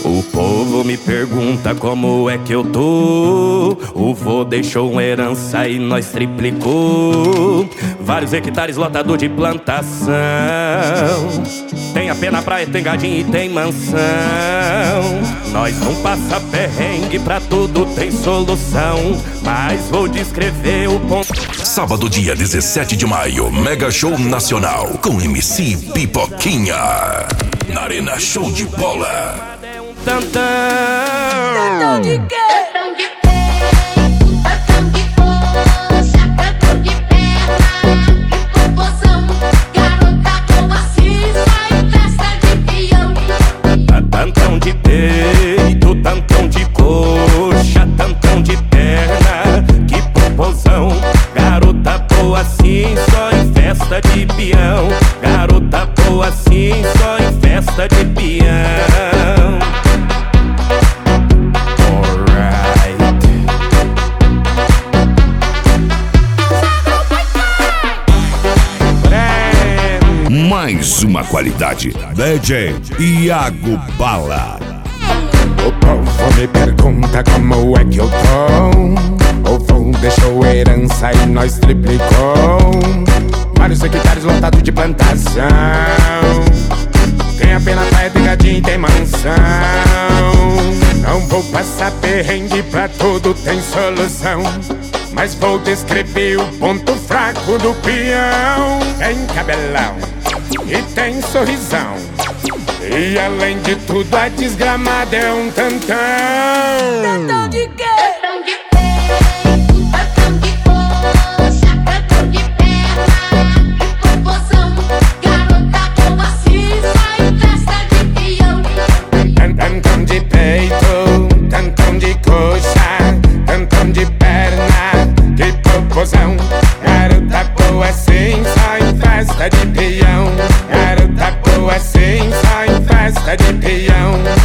O povo me pergunta como é que eu tô. O vô deixou uma herança e nós triplicou. Vários hectares lotado de plantação. Tem AP na praia, tem gadinho e tem mansão. Nós não passa perrengue, pra tudo tem solução. Mas vou descrever o ponto. Sábado, dia 17 de maio, Mega Show Nacional com MC Pipoquinha na Arena Show de Bola. Tantão. Tantão de quê? Tantão de pé, tantão de coxa, tantão de perna, que popozão, garota boa assim, só em festa de peão. Tantão de peito, tantão de coxa, tantão de perna, que popozão. Garota boa assim, só em festa de peão. Garota boa assim, só em festa de peão. Mais uma qualidade, DJ Iago Bala. O povo me pergunta como é que eu tô. O vô deixou herança e nós triplicou. Vários hectares lotados de plantação. Tem AP na praia, tem gadinho e tem mansão. Não vou passar perrengue, pra tudo tem solução. Mas vou descrever o ponto fraco do peão. Tem cabelão e tem sorrisão. E além de tudo a desgramada é um tantão. Tantão de quê? Tantão de pé, tantão de coxa, tantão de perna, que popozão, garota boa assim, só em festa de peão. Tantão de peito, tantão de coxa, tantão de perna, que popozão. Garota boa assim, só em festa de peão. Garota boa assim, só em festa de peão.